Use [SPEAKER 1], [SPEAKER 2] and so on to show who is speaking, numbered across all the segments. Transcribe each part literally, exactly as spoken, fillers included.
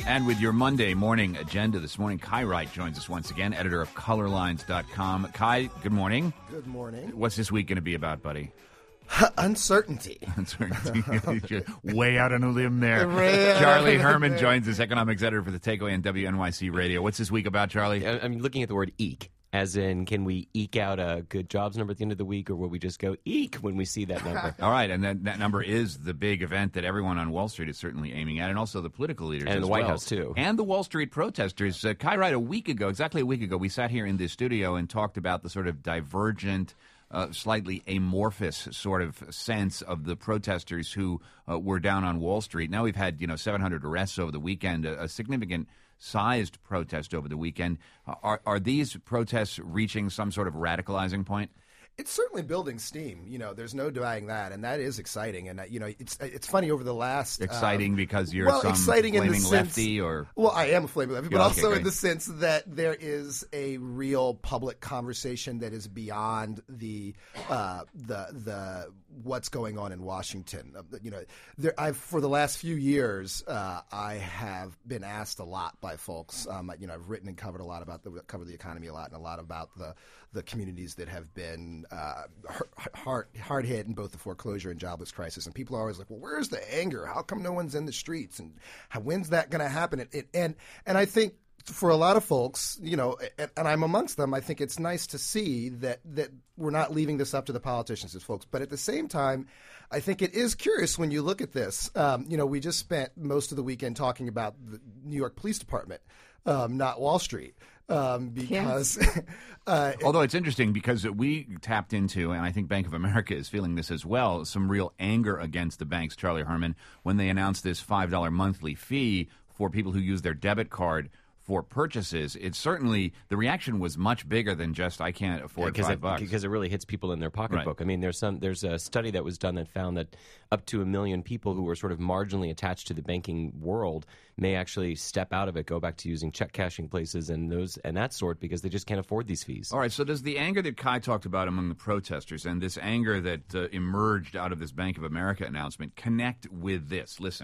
[SPEAKER 1] And with your Monday morning agenda this morning, Kai Wright joins us once again, editor of color lines dot com. Kai, good morning.
[SPEAKER 2] Good morning.
[SPEAKER 1] What's this week going to be about, buddy?
[SPEAKER 2] Uncertainty.
[SPEAKER 1] Uncertainty. Way out on a limb there. Charlie Herman joins us, economics editor for The Takeaway and W N Y C Radio. What's this week about, Charlie?
[SPEAKER 3] I'm looking at the word eke. As in, can we eke out a good jobs number at the end of the week, or will we just go eek when we see that number?
[SPEAKER 1] All right, and that, that number is the big event that everyone on Wall Street is certainly aiming at, and also the political leaders
[SPEAKER 3] and
[SPEAKER 1] as
[SPEAKER 3] the White
[SPEAKER 1] well.
[SPEAKER 3] House, too.
[SPEAKER 1] And the Wall Street protesters. Uh, Kai Wright, a week ago, exactly a week ago, we sat here in this studio and talked about the sort of divergent, uh, slightly amorphous sort of sense of the protesters who uh, were down on Wall Street. Now we've had, you know, seven hundred arrests over the weekend, a, a significant sized protest over the weekend. Are are these protests reaching some sort of radicalizing point?
[SPEAKER 2] It's certainly building steam. You know, there's no denying that, and that is exciting. And uh, you know, it's it's funny over the last
[SPEAKER 1] exciting
[SPEAKER 2] um,
[SPEAKER 1] because you're
[SPEAKER 2] well,
[SPEAKER 1] some
[SPEAKER 2] exciting
[SPEAKER 1] flaming
[SPEAKER 2] in the sense,
[SPEAKER 1] lefty, or
[SPEAKER 2] well, I am a flaming lefty, but
[SPEAKER 1] Yeah,
[SPEAKER 2] also
[SPEAKER 1] okay,
[SPEAKER 2] in the sense that there is a real public conversation that is beyond the uh, the the what's going on in Washington. Uh, you know, there, I've for the last few years, uh, I have been asked a lot by folks. Um, you know, I've written and covered a lot about the covered the economy a lot, and a lot about the the communities that have been uh, hard hard hit in both the foreclosure and jobless crisis. And people are always like, well, where's the anger? How come no one's in the streets? And how, when's that going to happen? And, and and I think for a lot of folks, you know, and, and I'm amongst them, I think it's nice to see that that we're not leaving this up to the politicians as folks. But at the same time, I think it is curious when you look at this. Um, you know, we just spent most of the weekend talking about the New York Police Department, um, not Wall Street. Um, because,
[SPEAKER 1] yes.
[SPEAKER 2] uh,
[SPEAKER 1] although it's interesting because we tapped into, and I think Bank of America is feeling this as well, some real anger against the banks, Charlie Herman, when they announced this five dollars monthly fee for people who use their debit card for purchases. It's certainly, the reaction was much bigger than just, I can't afford
[SPEAKER 3] yeah,
[SPEAKER 1] five
[SPEAKER 3] it,
[SPEAKER 1] bucks.
[SPEAKER 3] Because it really hits people in their pocketbook. Right. I mean, there's some there's a study that was done that found that up to a million people who were sort of marginally attached to the banking world may actually step out of it, go back to using check cashing places and those and that sort because they just can't afford these fees.
[SPEAKER 1] All right, so does the anger that Kai talked about among the protesters and this anger that uh, emerged out of this Bank of America announcement connect with this? Listen.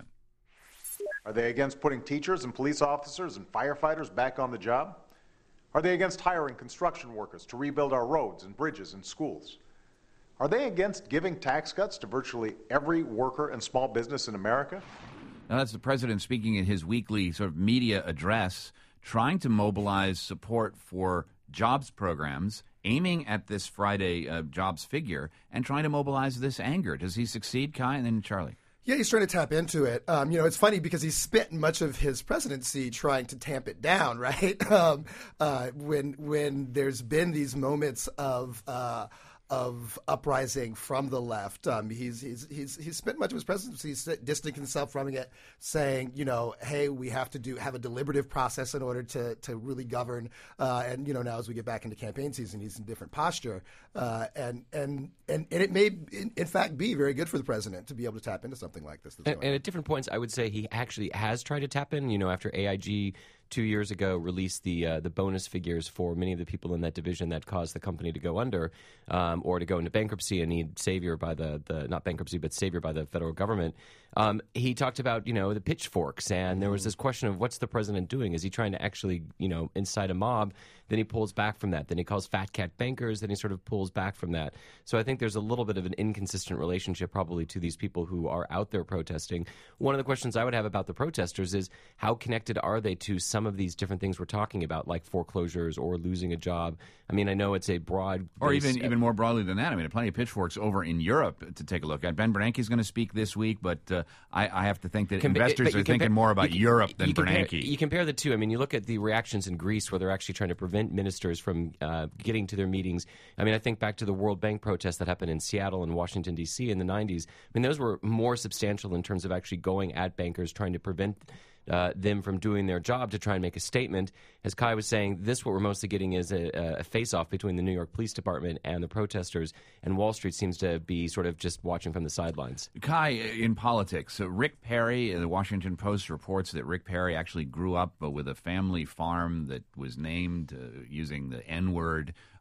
[SPEAKER 4] Are they against putting teachers and police officers and firefighters back on the job? Are they against hiring construction workers to rebuild our roads and bridges and schools? Are they against giving tax cuts to virtually every worker and small business in America?
[SPEAKER 1] Now, that's the president speaking in his weekly sort of media address, trying to mobilize support for jobs programs, aiming at this Friday uh, jobs figure, and trying to mobilize this anger. Does he succeed, Kai? And then Charlie.
[SPEAKER 2] Yeah, he's trying to tap into it. Um, you know, it's funny because he spent much of his presidency trying to tamp it down, right? Um, uh, when when there's been these moments of uh, of uprising from the left, um, he's he's he's he's spent much of his presidency distancing himself from it, saying, you know, hey, we have to do have a deliberative process in order to to really govern. Uh, and you know, now as we get back into campaign season, he's in different posture, uh, and and and and it may in, in fact be very good for the president to be able to tap into something like this.
[SPEAKER 3] And, and at different points, I would say he actually has tried to tap in. You know, after A I G two years ago released the uh, the bonus figures for many of the people in that division that caused the company to go under um, or to go into bankruptcy and need savior by the, the not bankruptcy but savior by the federal government. Um, he talked about, you know, the pitchforks, and there was this question of what's the president doing? Is he trying to actually, you know, incite a mob? Then he pulls back from that. Then he calls fat cat bankers. Then he sort of pulls back from that. So I think there's a little bit of an inconsistent relationship probably to these people who are out there protesting. One of the questions I would have about the protesters is how connected are they to some of these different things we're talking about, like foreclosures or losing a job? I mean, I know it's a broad...
[SPEAKER 1] Or even even more broadly than that. I mean, plenty of pitchforks over in Europe to take a look at. Ben Bernanke is going to speak this week, but uh, I, I have to think that Com- investors are thinking more about
[SPEAKER 3] you,
[SPEAKER 1] Europe than
[SPEAKER 3] you compare,
[SPEAKER 1] Bernanke.
[SPEAKER 3] You compare the two. I mean, you look at the reactions in Greece where they're actually trying to prevent ministers from uh, getting to their meetings. I mean, I think back to the World Bank protests that happened in Seattle and Washington, D C in the nineties. I mean, those were more substantial in terms of actually going at bankers, trying to prevent Uh, them from doing their job to try and make a statement. As Kai was saying, this what we're mostly getting is a, a face-off between the New York Police Department and the protesters, and Wall Street seems to be sort of just watching from the sidelines.
[SPEAKER 1] Kai, in politics, so Rick Perry, the Washington Post reports that Rick Perry actually grew up uh, with a family farm that was named uh, using the N-word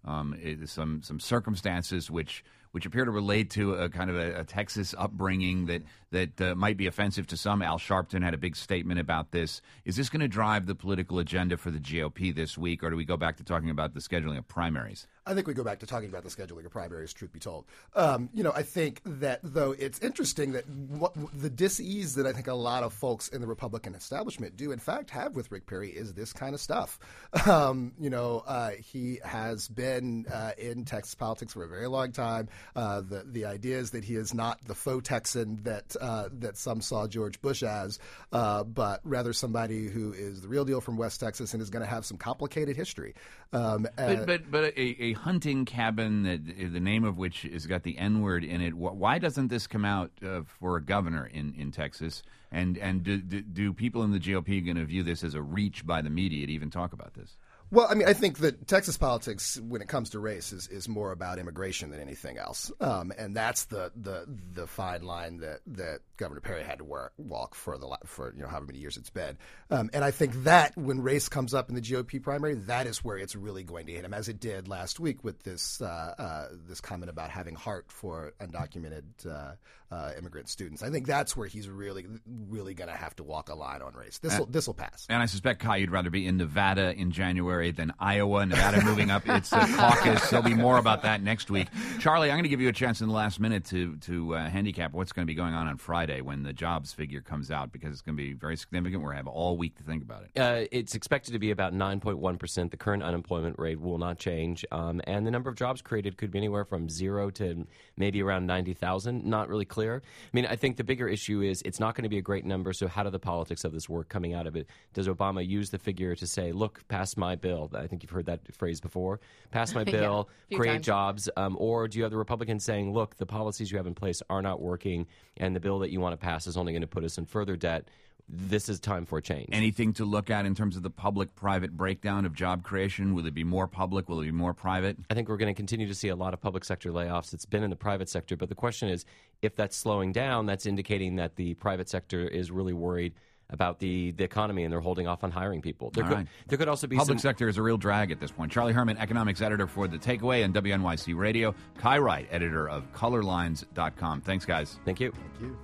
[SPEAKER 1] um, it, some some circumstances which which appear to relate to a kind of a, a Texas upbringing that that uh, might be offensive to some. Al Sharpton had a big statement about this. Is this going to drive the political agenda for the G O P this week, or do we go back to talking about the scheduling of primaries?
[SPEAKER 2] I think we go back to talking about the scheduling of primaries, truth be told. Um, you know, I think that, though, it's interesting that what, the dis-ease that I think a lot of folks in the Republican establishment do, in fact, have with Rick Perry is this kind of stuff. Um, you know, uh, he has been uh, in Texas politics for a very long time. Uh, the the idea is that he is not the faux Texan that uh, that some saw George Bush as, uh, but rather somebody who is the real deal from West Texas and is going to have some complicated history. Um,
[SPEAKER 1] but, but but a, a hunting cabin, that the name of which has got the N word in it. Why doesn't this come out uh, for a governor in, in Texas? And and do, do, do people in the G O P going to view this as a reach by the media to even talk about this?
[SPEAKER 2] Well, I mean, I think that Texas politics, when it comes to race, is, is more about immigration than anything else, um, and that's the, the the fine line that, that Governor Perry had to work, walk for the for you know however many years it's been. Um, and I think that when race comes up in the G O P primary, that is where it's really going to hit him, as it did last week with this uh, uh, this comment about having heart for undocumented uh, uh, immigrant students. I think that's where he's really really going to have to walk a line on race. This will this will pass.
[SPEAKER 1] And I suspect, Kai, you'd rather be in Nevada in January than Iowa. Nevada moving up its uh, caucus. There'll be more about that next week. Charlie, I'm going to give you a chance in the last minute to to uh, handicap what's going to be going on on Friday when the jobs figure comes out, because it's going to be very significant. We're going to have all week to think about it.
[SPEAKER 3] Uh, it's expected to be about nine point one percent. The current unemployment rate will not change. Um, and the number of jobs created could be anywhere from zero to maybe around ninety thousand. Not really clear. I mean, I think the bigger issue is it's not going to be a great number, so how do the politics of this work coming out of it? Does Obama use the figure to say, look, pass my bill? I think you've heard that phrase before. Pass my bill,
[SPEAKER 5] yeah,
[SPEAKER 3] create
[SPEAKER 5] times.
[SPEAKER 3] jobs. Um, or do you have the Republicans saying, look, the policies you have in place are not working, and the bill that you want to pass is only going to put us in further debt? This is time for a change.
[SPEAKER 1] Anything to look at in terms of the public-private breakdown of job creation? Will it be more public? Will it be more private?
[SPEAKER 3] I think we're going to continue to see a lot of public sector layoffs. It's been in the private sector, but the question is, if that's slowing down, that's indicating that the private sector is really worried about the, the economy, and they're holding off on hiring people. There,
[SPEAKER 1] All
[SPEAKER 3] could,
[SPEAKER 1] right.
[SPEAKER 3] there could also be
[SPEAKER 1] Public
[SPEAKER 3] some...
[SPEAKER 1] sector is a real drag at this point. Charlie Herman, economics editor for The Takeaway and W N Y C Radio. Kai Wright, editor of color lines dot com. Thanks, guys.
[SPEAKER 3] Thank you.
[SPEAKER 2] Thank you.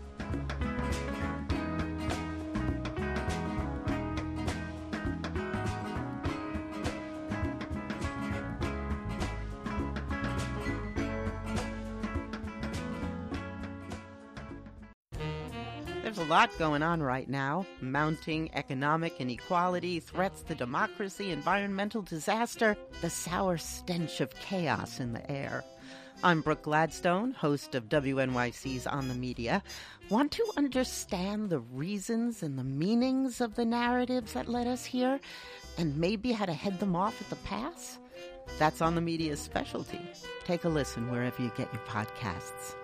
[SPEAKER 6] There's a lot going on right now. Mounting economic inequality, threats to democracy, environmental disaster, the sour stench of chaos in the air. I'm Brooke Gladstone, host of W N Y C's On the Media. Want to understand the reasons and the meanings of the narratives that led us here, and maybe how to head them off at the pass? That's On the Media's specialty. Take a listen wherever you get your podcasts.